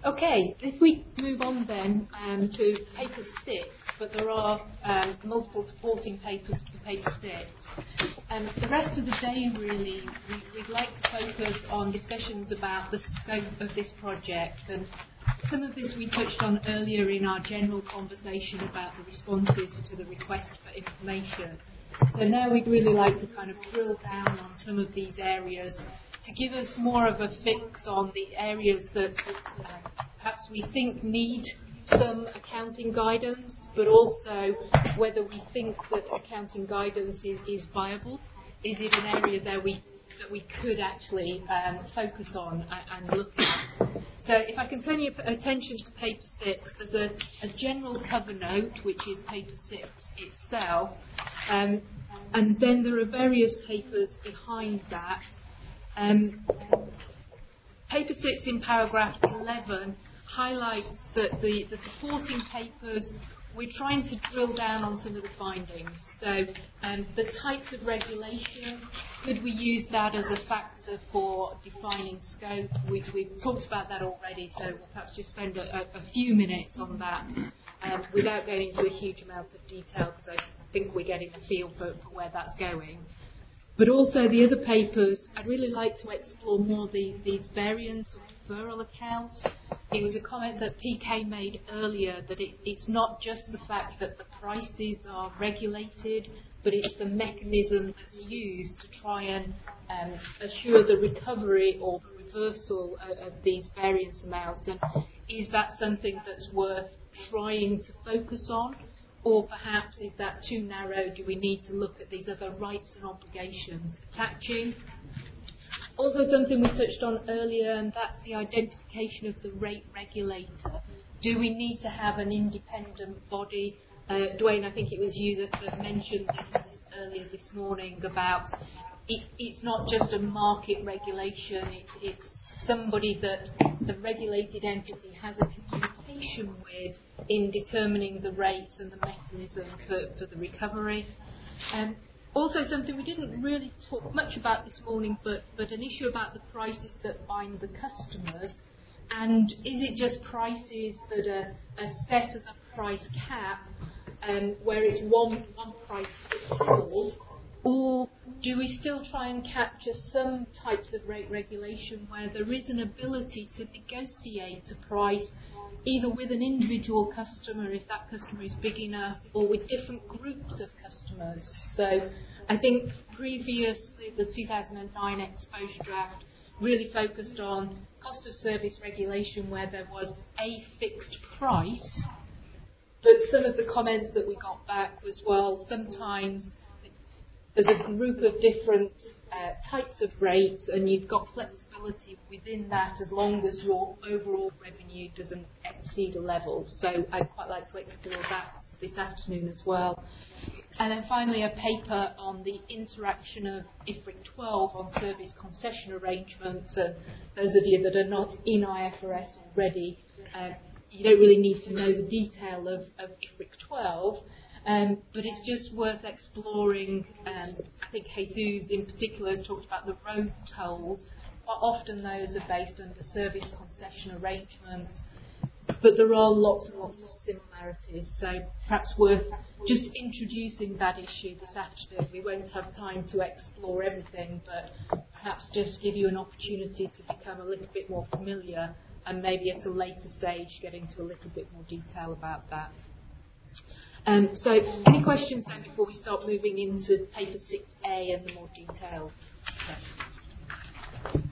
Okay, if we move on then to paper 6, but there are multiple supporting papers to paper 6. The rest of the day, really, we'd like to focus on discussions about the scope of this project, and some of this we touched on earlier in our general conversation about the responses to the request for information. So now we'd really like to kind of drill down on some of these areas to give us more of a fix on the areas that perhaps we think need some accounting guidance, but also whether we think that accounting guidance is viable. Is it an area that we could actually focus on and look at? So if I can turn your attention to paper 6, there's a general cover note, which is paper 6 itself, and then there are various papers behind that. Paper 6 in paragraph 11 highlights that the supporting papers, we're trying to drill down on some of the findings. So the types of regulation, could we use that as a factor for defining scope? We've talked about that already, so we'll perhaps just spend a few minutes on that without going into a huge amount of detail, because I think we're getting a feel for where that's going. But also the other papers, I'd really like to explore more these variance or deferral accounts. It was a comment that PK made earlier that it's not just the fact that the prices are regulated, but it's the mechanism that's used to try and assure the recovery or the reversal of these variance amounts. And is that something that's worth trying to focus on? Or perhaps is that too narrow? Do we need to look at these other rights and obligations attaching? Also something we touched on earlier, and that's the identification of the rate regulator. Do we need to have an independent body? Dwayne, I think it was you that mentioned this earlier this morning about it's not just a market regulation, it's somebody that the regulated entity has a communication with in determining the rates and the mechanism for the recovery. Also something we didn't really talk much about this morning, but an issue about the prices that bind the customers. And is it just prices that are set as a price cap, where it's one price fits all? Or do we still try and capture some types of rate regulation where there is an ability to negotiate a price either with an individual customer, if that customer is big enough, or with different groups of customers? So I think previously the 2009 exposure draft really focused on cost of service regulation where there was a fixed price, but some of the comments that we got back was, well, sometimes there's a group of different types of rates and you've got flexibility within that as long as your overall revenue doesn't exceed a level. So I'd quite like to explore that this afternoon as well. And then finally a paper on the interaction of IFRIC 12 on service concession arrangements. And those of you that are not in IFRS already, you don't really need to know the detail of IFRIC 12. But it's just worth exploring. I think Jesus in particular has talked about the road tolls. Quite often those are based under service concession arrangements, but there are lots and lots of similarities. So perhaps worth just introducing that issue this afternoon. We won't have time to explore everything, but perhaps just give you an opportunity to become a little bit more familiar and maybe at a later stage get into a little bit more detail about that. So any questions then before we start moving into paper 6A and the more detailed stuff?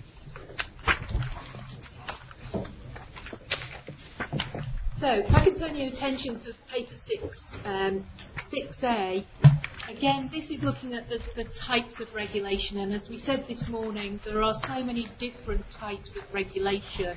So if I could turn your attention to paper 6A, again this is looking at the types of regulation, and as we said this morning, there are so many different types of regulation.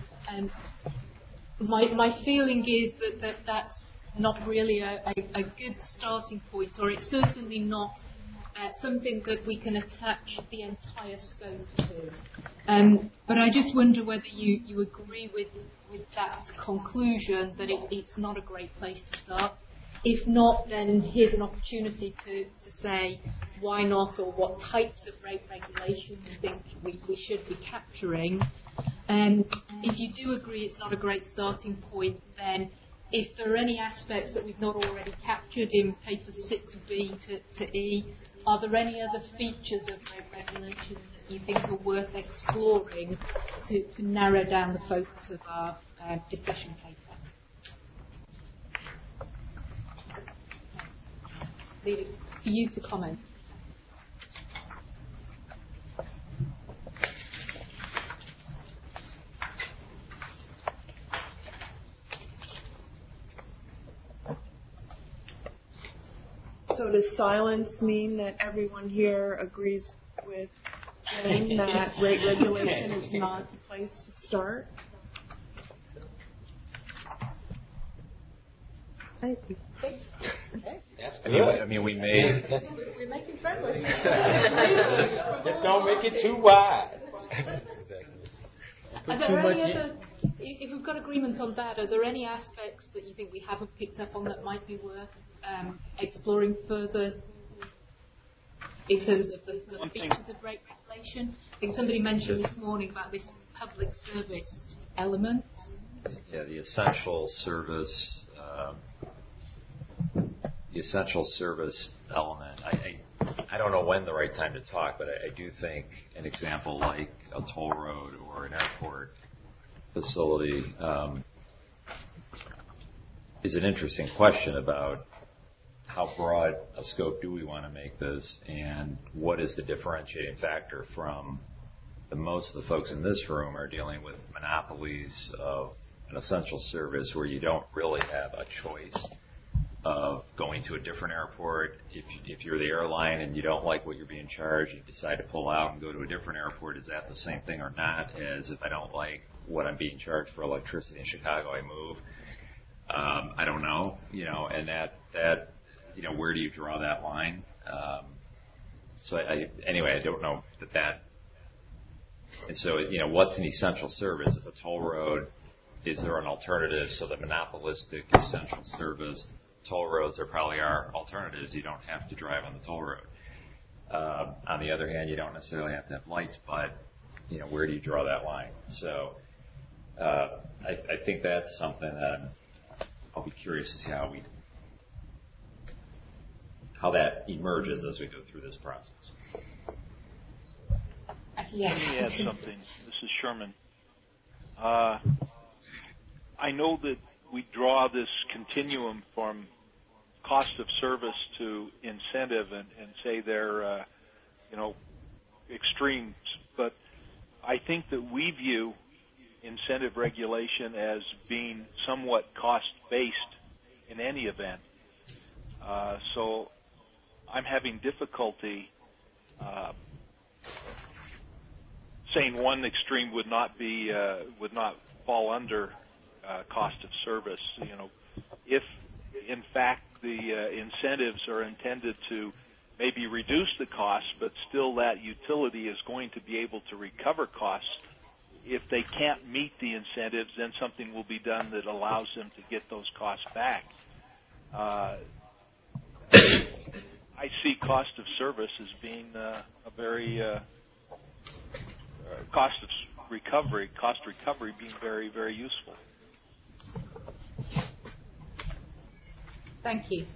My feeling is that's not really a good starting point, or it's certainly not something that we can attach the entire scope to. But I just wonder whether you agree with that conclusion that it's not a great place to start. If not, then here's an opportunity to say why not, or what types of rate regulation you think we should be capturing. If you do agree it's not a great starting point, then if there are any aspects that we've not already captured in papers 6B to E, are there any other features of rate regulation that you think are worth exploring to narrow down the focus of our discussion paper? Leave it for you to comment. So does silence mean that everyone here agrees with Jane that rate regulation is not the place to start? I think. I mean, we may. We're making progress. Just don't make it too wide. Are there any other, if we've got agreement on that, are there any aspects that you think we haven't picked up on that might be worth exploring further in terms of the features of rate regulation? I think somebody mentioned this morning about this public service element. Yeah, the essential service. The essential service element. I don't know when the right time to talk, but I do think an example like a toll road or an airport facility is an interesting question about how broad a scope do we want to make this, and what is the differentiating factor from most of the folks in this room are dealing with monopolies of an essential service where you don't really have a choice of going to a different airport. If you're the airline and you don't like what you're being charged, you decide to pull out and go to a different airport. Is that the same thing or not? As if I don't like what I'm being charged for electricity in Chicago, I move. I don't know, and that where do you draw that line? So anyway, I don't know that. And so what's an essential service? If a toll road, is there an alternative? So the monopolistic essential service. Toll roads, there probably are alternatives. You don't have to drive on the toll road. On the other hand, you don't necessarily have to have lights, but where do you draw that line? So I think that's something that I'll be curious to see how that emerges as we go through this process. Let me add something. This is Sherman. I know that we draw this continuum from cost of service to incentive and say they're, extremes. But I think that we view incentive regulation as being somewhat cost-based in any event. So I'm having difficulty saying one extreme would not fall under cost of service. If in fact the incentives are intended to maybe reduce the cost, but still that utility is going to be able to recover costs. If they can't meet the incentives, then something will be done that allows them to get those costs back. I see cost of service as being a very cost recovery being very, very useful. Thank you.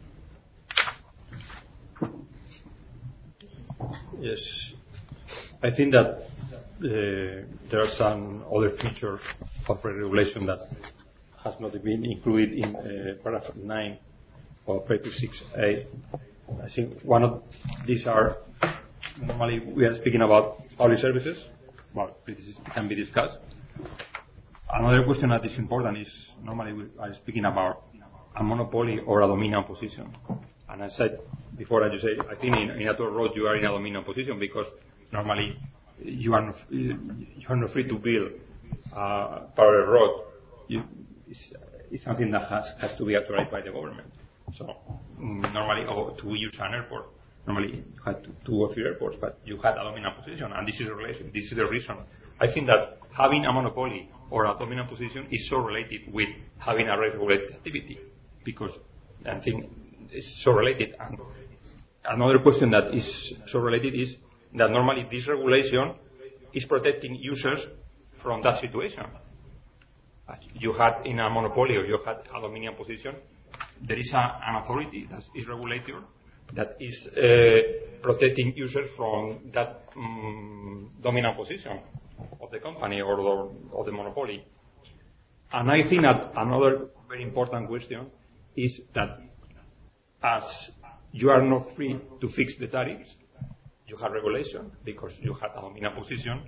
Yes, I think that there are some other features of regulation that has not been included in paragraph 9 of paper 6A. I think one of these are, normally we are speaking about public services. Well, this can be discussed. Another question that is important is, normally we are speaking about a monopoly or a dominant position. And I said before, as you say, I think in a toll road you are in a dominant position because normally you are not free to build a parallel road. It's something that has to be authorized by the government. So normally, to use an airport, normally you had 2 or 3 airports, but you had a dominant position, and this is the relation. This is the reason. I think that having a monopoly or a dominant position is so related with having a regulated activity, because I think is so related. And another question that is so related is that normally this regulation is protecting users from that situation. You had in a monopoly or you had aluminium position, there is an authority that is regulator that is protecting users from that dominant position of the company or the monopoly. And I think that another very important question is that as you are not free to fix the tariffs, you have regulation because you have a dominant position.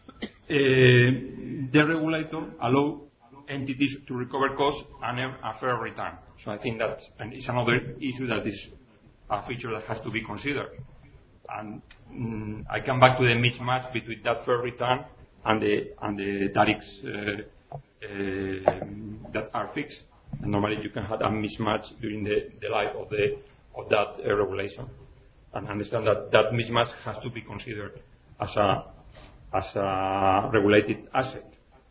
The regulator allows entities to recover costs and earn a fair return. So I think that is another issue that is a feature that has to be considered. And I come back to the mismatch between that fair return and the tariffs that are fixed. And normally you can have a mismatch during the life of that regulation. And understand that mismatch has to be considered as a regulated asset.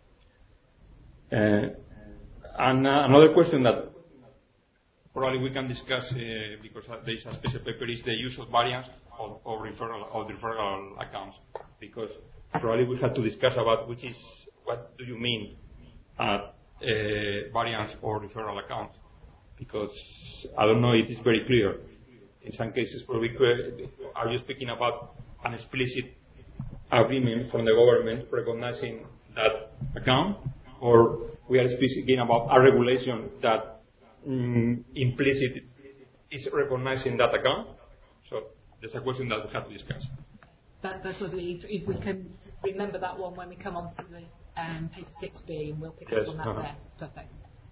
And another question that probably we can discuss because there is a special paper is the use of variance or referral accounts, because probably we have to discuss about what do you mean variance or referral accounts, because I don't know it is very clear. In some cases, probably are you speaking about an explicit agreement from the government recognizing that account, or we are speaking about a regulation that implicit is recognizing that account? So there's a question that we have to discuss. That's lovely. If we can remember that one when we come on to the paper 6B, and we'll pick up on that there. Perfect.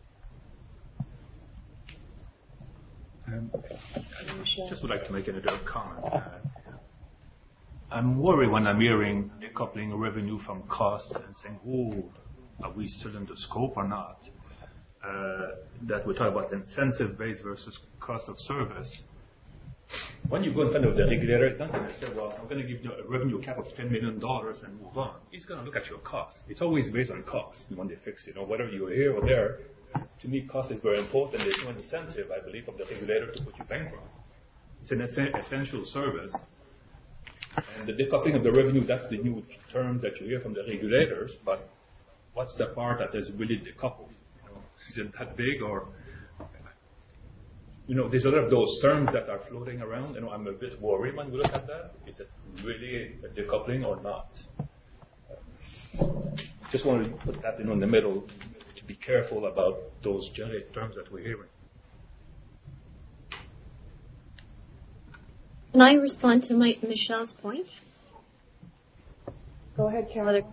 I just would like to make another comment. I'm worried when I'm hearing decoupling revenue from cost and saying, are we still in the scope or not? That we talk about incentive-based versus cost of service. When you go in front of the regulator, it's not going to say, well, I'm going to give you a revenue cap of $10 million and move on. He's going to look at your cost. It's always based on cost when they fix it, or whether you're here or there. To me, cost is very important. There's no incentive, I believe, of the regulator to put you bankrupt. It's an essential service. And the decoupling of the revenue, that's the new terms that you hear from the regulators, but what's the part that is really decoupled? Is it that big, or, there's a lot of those terms that are floating around. I'm a bit worried when we look at that. Is it really a decoupling or not? Just want to put that in the middle, to be careful about those generic terms that we're hearing. Can I respond to Michelle's point? Go ahead, Karen.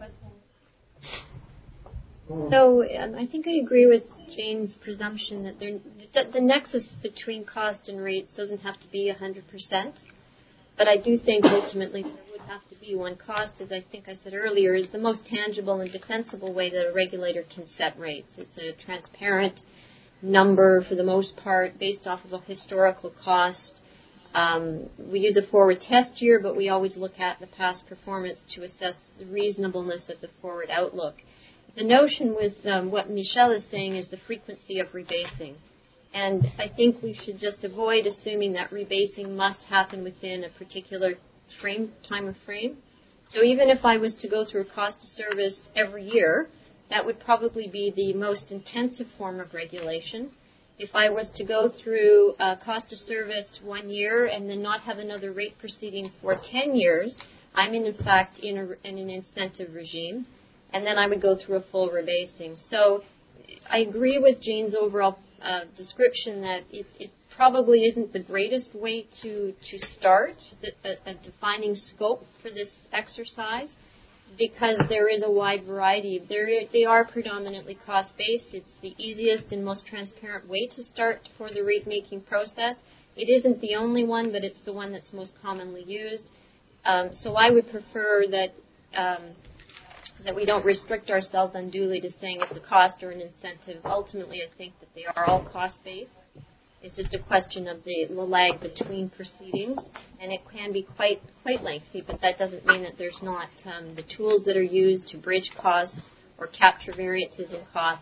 So I think I agree with Jane's presumption that the nexus between cost and rates doesn't have to be 100%. But I do think ultimately there would have to be one. Cost, as I think I said earlier, is the most tangible and defensible way that a regulator can set rates. It's a transparent number for the most part based off of a historical cost. We use a forward test year, but we always look at the past performance to assess the reasonableness of the forward outlook. The notion with what Michelle is saying is the frequency of rebasing. And I think we should just avoid assuming that rebasing must happen within a particular time frame. So even if I was to go through a cost of service every year, that would probably be the most intensive form of regulation. If I was to go through a cost of service 1 year and then not have another rate proceeding for 10 years, I'm in fact in an incentive regime. And then I would go through a full rebasing. So I agree with Jane's overall description that it probably isn't the greatest way to start a defining scope for this exercise, because there is a wide variety. They are predominantly cost-based. It's the easiest and most transparent way to start for the rate-making process. It isn't the only one, but it's the one that's most commonly used. So I would prefer that we don't restrict ourselves unduly to saying it's a cost or an incentive. Ultimately, I think that they are all cost-based. It's just a question of the lag between proceedings, and it can be quite lengthy, but that doesn't mean that there's not the tools that are used to bridge costs or capture variances in costs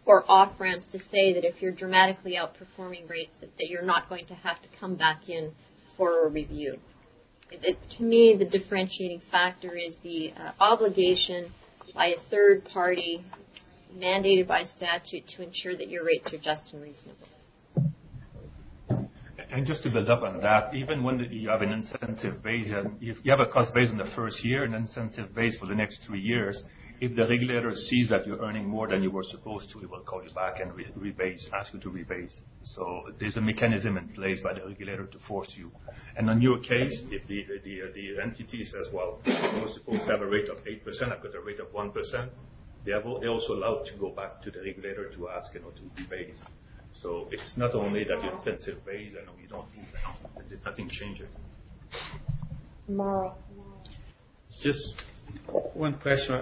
or off-ramps to say that if you're dramatically outperforming rates, that you're not going to have to come back in for a review. To me, the differentiating factor is the obligation by a third party mandated by statute to ensure that your rates are just and reasonable. And just to build up on that, even when you have an incentive base, and if you have a cost base in the first year and an incentive base for the next 3 years, if the regulator sees that you're earning more than you were supposed to, he will call you back and ask you to rebase. So there's a mechanism in place by the regulator to force you. And on your case, if the entity says, well, you're supposed to have a rate of 8%, I've got a rate of 1%, they're also allowed to go back to the regulator to ask, to rebase. So it's not only that your incentive base and you don't move it. There's nothing changing. Mara. Just one question.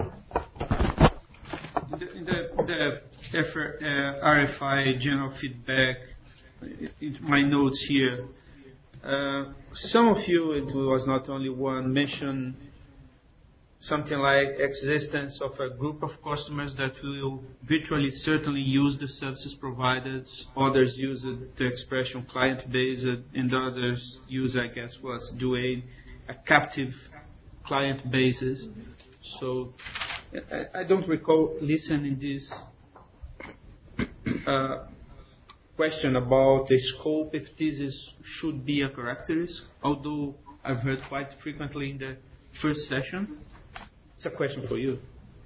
The RFI general feedback, in my notes here, some of you, it was not only one, mentioned something like existence of a group of customers that will virtually certainly use the services provided. Others use the expression client-based, and others use, I guess, was a captive client basis. So I don't recall listening this question about the scope, if this should be a characteristic, although I've heard quite frequently in the first session. It's a question for you.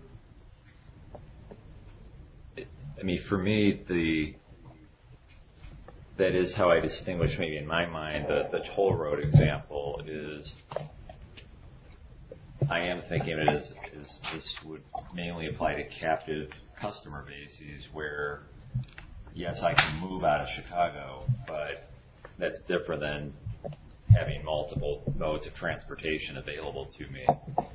I mean, for me, that is how I distinguish, maybe in my mind, the toll road example is, I am thinking it as this would mainly apply to captive customer bases where, yes, I can move out of Chicago, but that's different than having multiple modes of transportation available to me.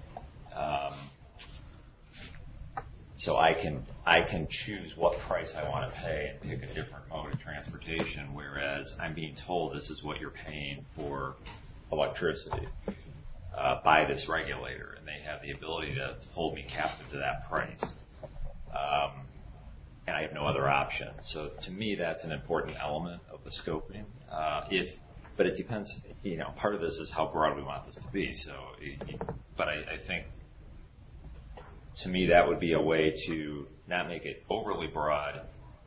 So I can choose what price I want to pay and pick a different mode of transportation, whereas I'm being told this is what you're paying for electricity by this regulator, and they have the ability to hold me captive to that price. And I have no other option. So to me, that's an important element of the scoping. But it depends, part of this is how broad we want this to be. But I think, to me, that would be a way to not make it overly broad.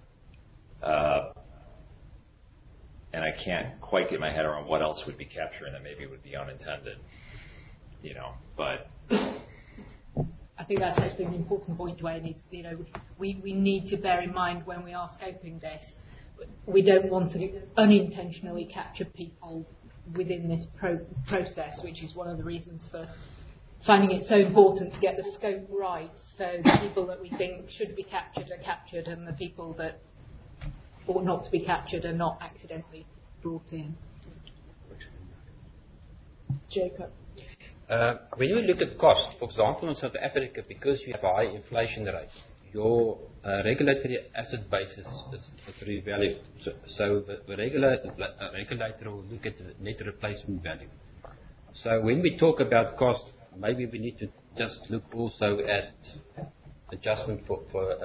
And I can't quite get my head around what else would be capturing that maybe would be unintended. But I think that's actually an important point, Dwayne. We need to bear in mind when we are scoping this, we don't want to unintentionally capture people within this process, which is one of the reasons for finding it so important to get the scope right, so the people that we think should be captured are captured, and the people that ought not to be captured are not accidentally brought in. Jacob. When you look at cost, for example, in South Africa, because you have high inflation rates, your regulatory asset base is revalued. So the regulator will look at the net replacement value. So when we talk about cost, maybe we need to just look also at adjustment for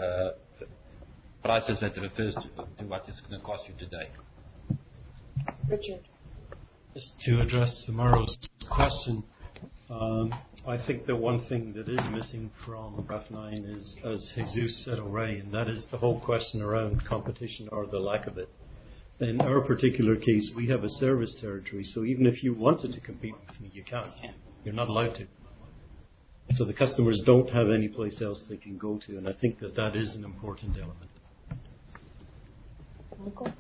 prices that refers to what it's going to cost you today. Richard. Just to address tomorrow's question, I think the one thing that is missing from Graph 9 is, as Jesus said already, and that is the whole question around competition or the lack of it. In our particular case, we have a service territory, so even if you wanted to compete with me, you can't. You're not allowed to. So the customers don't have any place else they can go to, and I think that is an important element. Michael?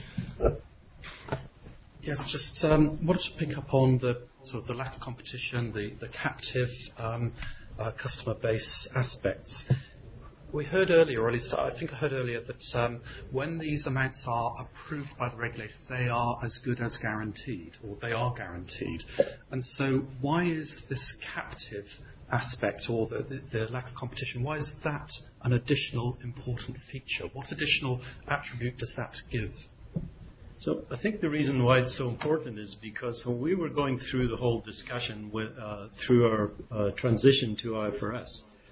Yes, just wanted to pick up on the sort of the lack of competition, the captive customer base aspects. We heard earlier, or at least I think I heard earlier, that when these amounts are approved by the regulator, they are as good as guaranteed, or they are guaranteed. And so why is this captive aspect, or the lack of competition, why is that an additional important feature? What additional attribute does that give? So I think the reason why it's so important is because when we were going through the whole discussion through our transition to IFRS,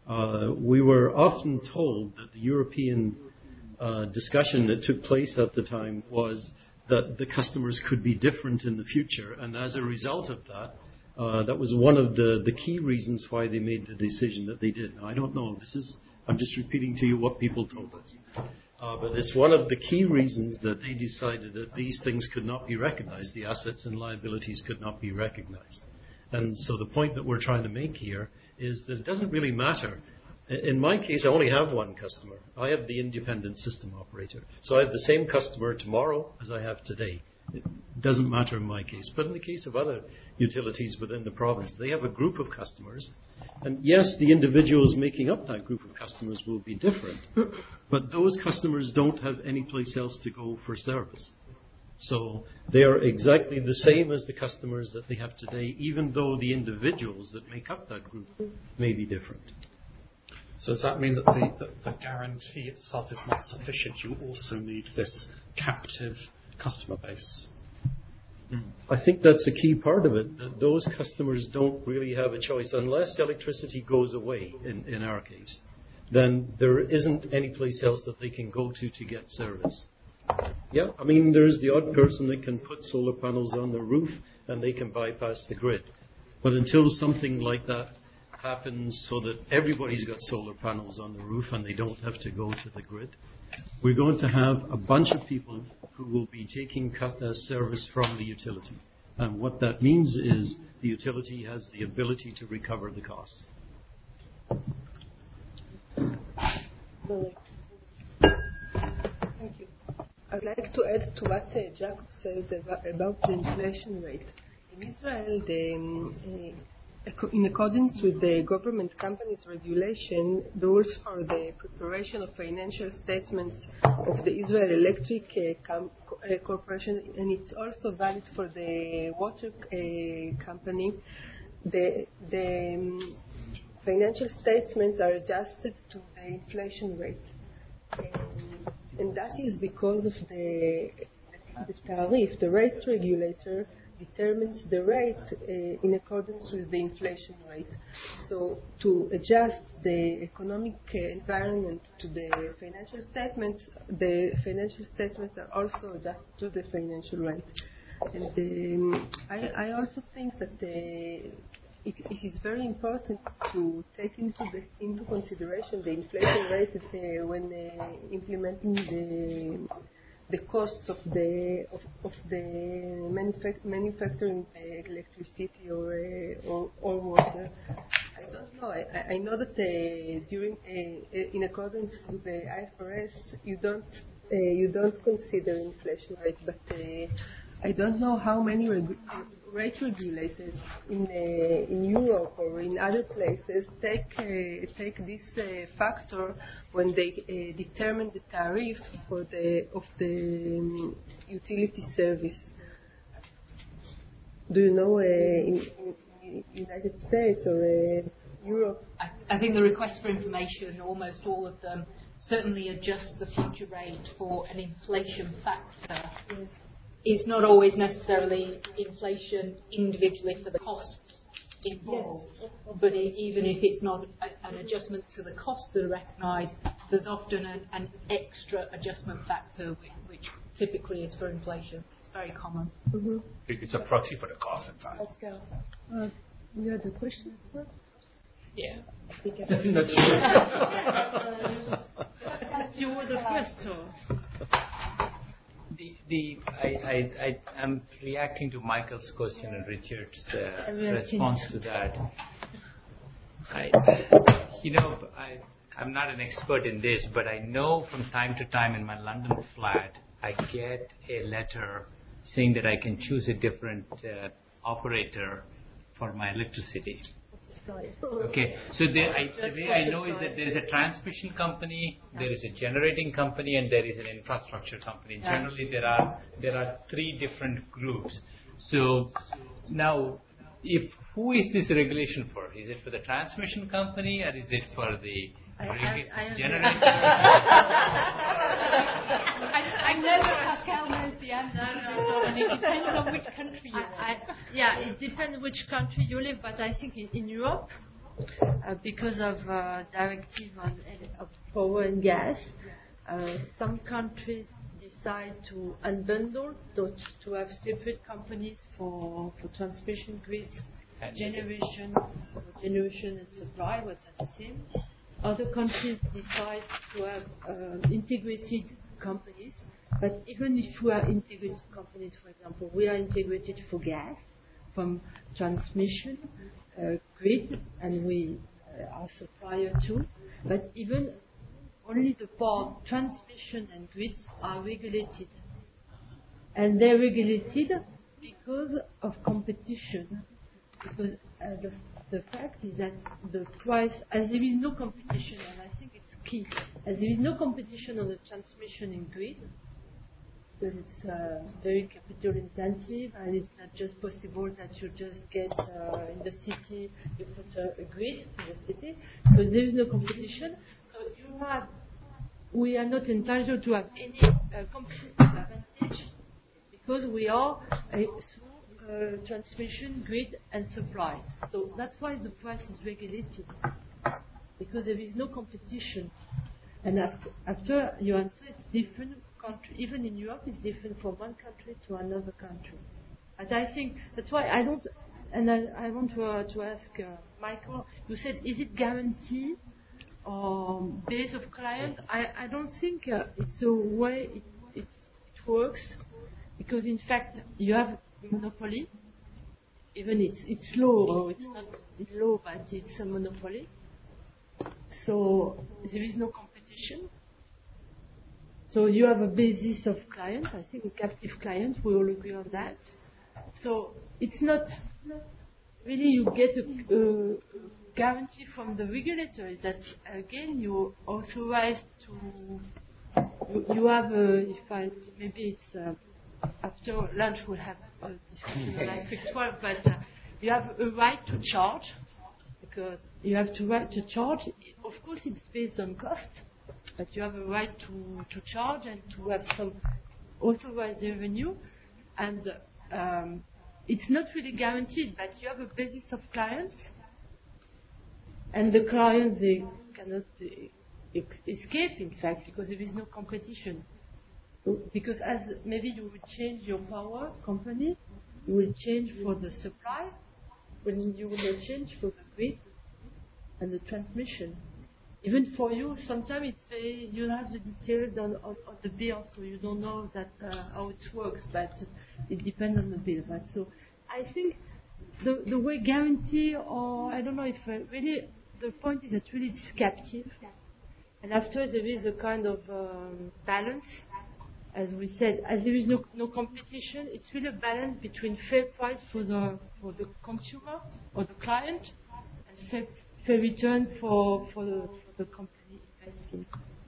we were often told that the European discussion that took place at the time was that the customers could be different in the future, and as a result of that, that was one of the key reasons why they made the decision that they did. Now, I don't know. I'm just repeating to you what people told us. But it's one of the key reasons that they decided that these things could not be recognized. The assets and liabilities could not be recognized. And so the point that we're trying to make here is that it doesn't really matter. In my case, I only have one customer. I have the independent system operator. So I have the same customer tomorrow as I have today. It doesn't matter in my case. But in the case of other utilities within the province, they have a group of customers. And yes, the individuals making up that group of customers will be different. But those customers don't have any place else to go for service. So they are exactly the same as the customers that they have today, even though the individuals that make up that group may be different. So does that mean that the guarantee itself is not sufficient? You also need this captive customer base? I think that's a key part of it, that those customers don't really have a choice. Unless electricity goes away, in our case, then there isn't any place else that they can go to get service. Yeah, I mean, there's the odd person that can put solar panels on their roof and they can bypass the grid. But until something like that happens so that everybody's got solar panels on the roof and they don't have to go to the grid, we're going to have a bunch of people who will be taking service from the utility. And what that means is the utility has the ability to recover the costs. Thank you. I'd like to add to what Jacob said about the inflation rate. In Israel, in accordance with the government companies regulation, the rules for the preparation of financial statements of the Israel Electric Corporation, and it's also valid for the water company, the financial statements are adjusted to the inflation rate. And that is because of the tariff. The rate regulator determines the rate in accordance with the inflation rate. So to adjust the economic environment to the financial statements are also adjusted to the financial rate. And I also think that it is very important to take into consideration the inflation rate when implementing the costs of the manufacturing electricity or water. I don't know. I know that during in accordance with the IFRS, you don't consider inflation rate, but I don't know how many rate regulators in Europe or in other places take this factor when they determine the tariff of the utility service. Do you know in United States or Europe? I think the request for information, almost all of them, certainly adjust the future rate for an inflation factor. Yes. It's not always necessarily inflation individually for the costs involved, yes. But even if it's not an adjustment to the costs that are recognised, there's often an extra adjustment factor which typically is for inflation. It's very common. Mm-hmm. It's a proxy for the cost, in fact. Pascal, you had a question? Yeah. You were the first, so. I'm reacting to Michael's question and Richard's response to that. I'm not an expert in this, but I know from time to time in my London flat, I get a letter saying that I can choose a different operator for my electricity. Okay, so the way I know is that there is a transmission company, there is a generating company, and there is an infrastructure company. Generally, there are three different groups. So now, who is this regulation for? Is it for the transmission company, or is it for the generating? I know that Pascal knows the answer, and it depends on which country you live. Yeah, it depends which country you live, but I think in Europe, because of directive of power and gas, some countries decide to unbundle, to have separate companies for transmission grids, generation and supply, what's the same. Other countries decide to have integrated companies, but even if we are integrated companies, for example, we are integrated for gas, from transmission, grid, and we are supplier too, but even only the part transmission and grids are regulated. And they're regulated because of competition. Because the fact is that the price, as there is no competition, and I think it's key, as there is no competition on the transmission and grid, because it's very capital intensive and it's not just possible that you just get in the city, you put a grid in the city. So there is no competition. So we are not entitled to have any competitive advantage because we are through transmission, grid and supply. So that's why the price is regulated, because there is no competition. And after your answer, it's different. Even in Europe, it's different from one country to another country. And I think that's why I don't. And I want to ask Michael. You said, is it guaranteed or base of client? I don't think it's the way it works, because in fact you have monopoly. Even it's low, or it's not low, but it's a monopoly. So there is no competition. So you have a basis of client, I think a captive client, we all agree on that. So it's not really you get a guarantee from the regulator that again you authorized to, you have maybe it's after lunch we'll have a discussion on Electric 12, but you have a right to charge, because you have the right to charge. Of course it's based on cost, but you have a right to charge and to have some authorized revenue, and it's not really guaranteed, but you have a basis of clients, and the clients, they cannot escape, in fact, because there is no competition. Because as maybe you will change your power company, you will change for the supply, when you will not change for the grid and the transmission. Even for you, sometimes you have the details on the bill, so you don't know that how it works, but it depends on the bill. But so I think the way guarantee, or I don't know if really the point is that really it's captive, and after there is a kind of balance, as we said, as there is no competition, it's really a balance between fair price for the consumer or the client, and fair return for the company investing.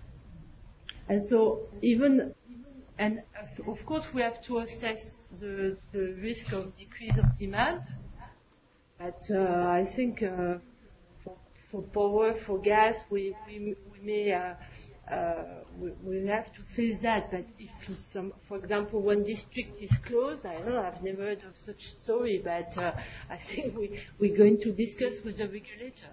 And so and of course we have to assess the risk of decrease of demand, but I think for power, for gas, we may we have to face that. But if for example, one district is closed, I don't know, I've never heard of such story, but I think we're going to discuss with the regulator.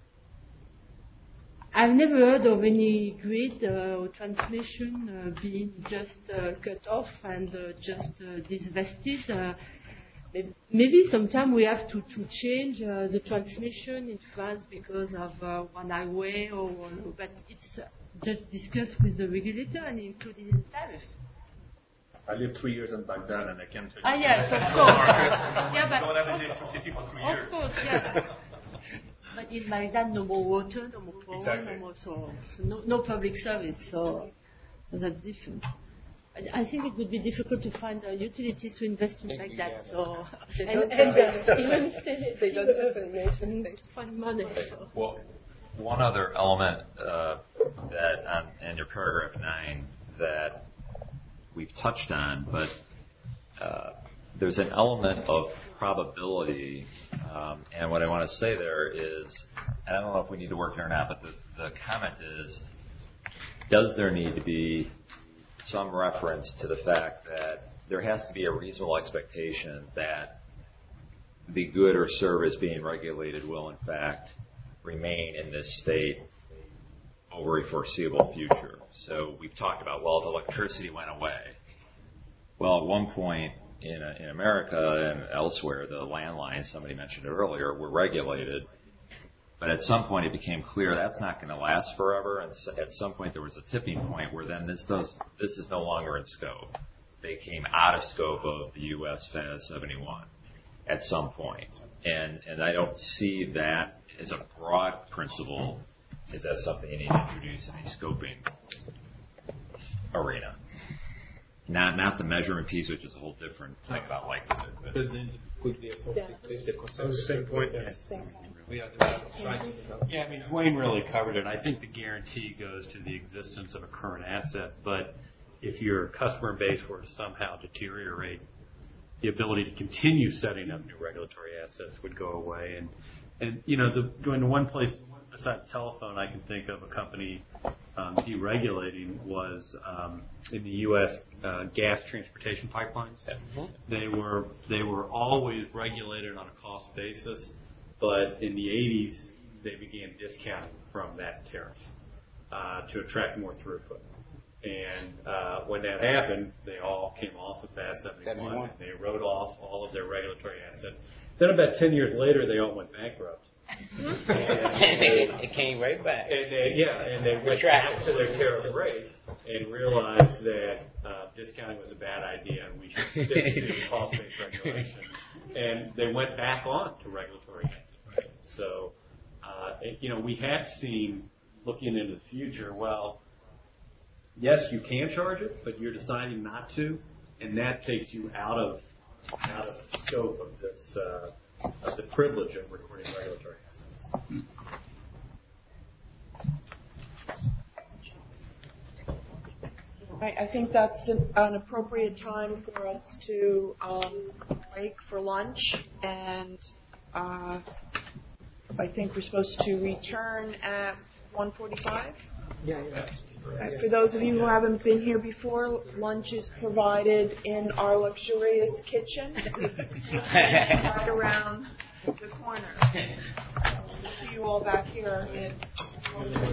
I've never heard of any grid or transmission being just cut off and just disinvested. Maybe sometime we have to change the transmission in France because of one highway, but it's just discussed with the regulator and included in the tariff. I lived 3 years in Baghdad and I can tell you. Yes, of course. Yeah, but don't have electricity for 3 years. Of course, yeah. But in Baghdad, no more water, no more power, exactly. No more, so no public service, so that's different. I think it would be difficult to find utilities to invest in Baghdad. So even they don't find money. So. Well, one other element that in your paragraph 9 that we've touched on, but there's an element of probability, and what I want to say there is, and I don't know if we need to work it or not, but the comment is, does there need to be some reference to the fact that there has to be a reasonable expectation that the good or service being regulated will in fact remain in this state over a foreseeable future. So we've talked about, well, if electricity went away. Well, at one point in America and elsewhere, the landlines, somebody mentioned it earlier, were regulated. But at some point it became clear that's not going to last forever. And so at some point there was a tipping point where then this is no longer in scope. They came out of scope of the U.S. FAS 71 at some point. And I don't see that as a broad principle. Is that something you need to introduce in a scoping arena? Not the measurement piece, which is a whole different thing about likelihood. Same point. Yeah, I mean, Wayne really covered it. I think the guarantee goes to the existence of a current asset, but if your customer base were to somehow deteriorate, the ability to continue setting up new regulatory assets would go away. And going to one place besides telephone, I can think of a company deregulating was in the U.S. Gas transportation pipelines. They were always regulated on a cost basis, but in the 80s they began discounting from that tariff to attract more throughput. And when that happened, they all came off of FAS 71 and they wrote off all of their regulatory assets. Then about 10 years later, they all went bankrupt. And it came right back. And they went back to their tariff rate and realized that discounting was a bad idea and we should stick to cost-based regulation. And they went back on to regulatory assets. So, we have seen, looking into the future, well, yes, you can charge it, but you're deciding not to, and that takes you out of the scope of this of the privilege of recording regulatory assets. I think that's an appropriate time for us to break for lunch, and I think we're supposed to return at 1:45. Yeah. For those of you who haven't been here before, lunch is provided in our luxurious kitchen right around the corner. We'll see you all back here in